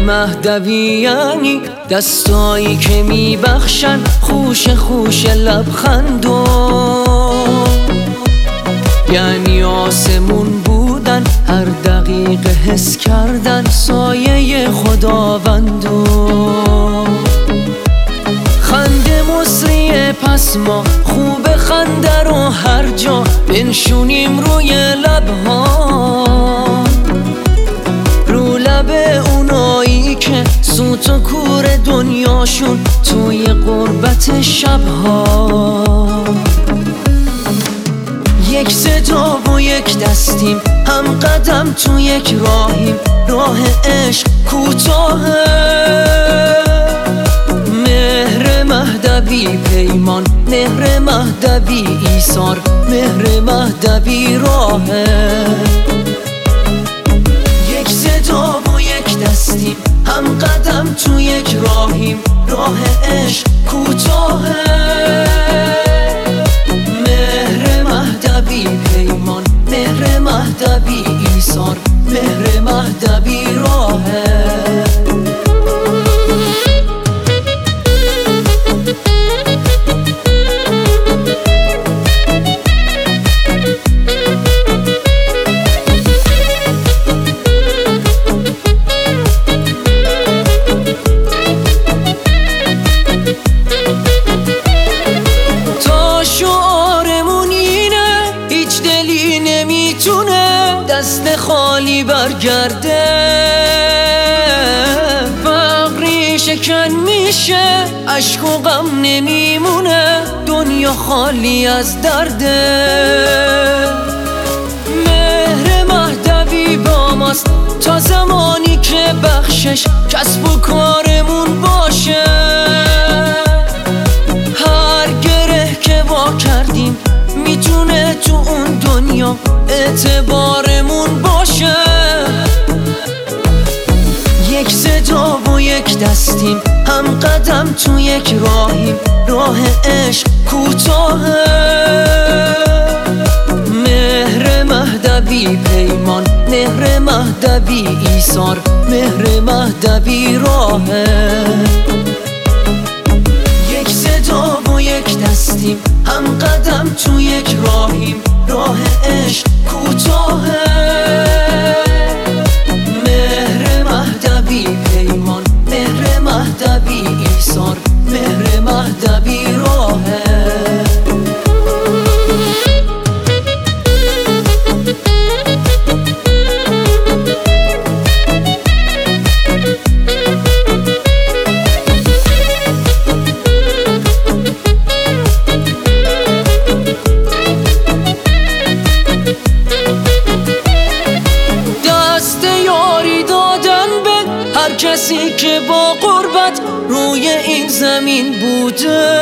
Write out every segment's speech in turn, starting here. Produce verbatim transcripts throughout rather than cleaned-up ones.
مهدوی یعنی دستایی که میبخشن خوش خوش لبخندو، یعنی آسمون بودن هر دقیقه حس کردن سایه خداوندو. خنده مصریه پس ما خوب خنده رو هر جا بنشونیم روی لبها، رو لب اونایی که سوت و کور دنیاشون توی غربت شبها. یک صدا و یک دستیم هم قدم تو یک راهیم، راه عشق کوتاهه. مهر مهدوی پیمان، مهر مهدوی ایثار، مهر مهدوی راهه. یک صدا و یک دستیم هم قدم تو یک راهیم، راه عشق کوتاهه. مهر مهدوی پیمان، مهر مهدوی ایثار، مهر مهدوی راهه. دست خالی برگرده، فقری شکن میشه، عشق و غم نمیمونه، دنیا خالی از درده. مهر مهدوی با ماست تا زمانی که بخشش کسب و کارمون باشه. هر گره که وا کردیم میتونه تو اون دنیا اعتبارمون باشه. یک صدا و یک دستیم هم قدم تو یک راهیم، راه عشق کوتاهه. مهر مهدوی پیمان، مهر مهدوی ایثار، مهر مهدوی راهه. یک صدا و یک دستیم هم قدم تو یک راهیم، راه عشق کوتاهه. مهر مهدوی پیمان، مهر مهدوی ایثار، مهر مهدوی راهه. کسی که با غربت روی این زمین بوده،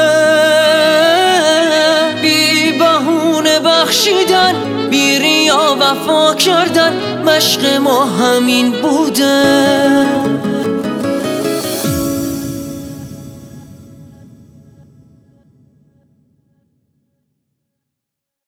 بی بهونه بخشیدن، بی ریا وفا کردن، مشق ما همین بوده.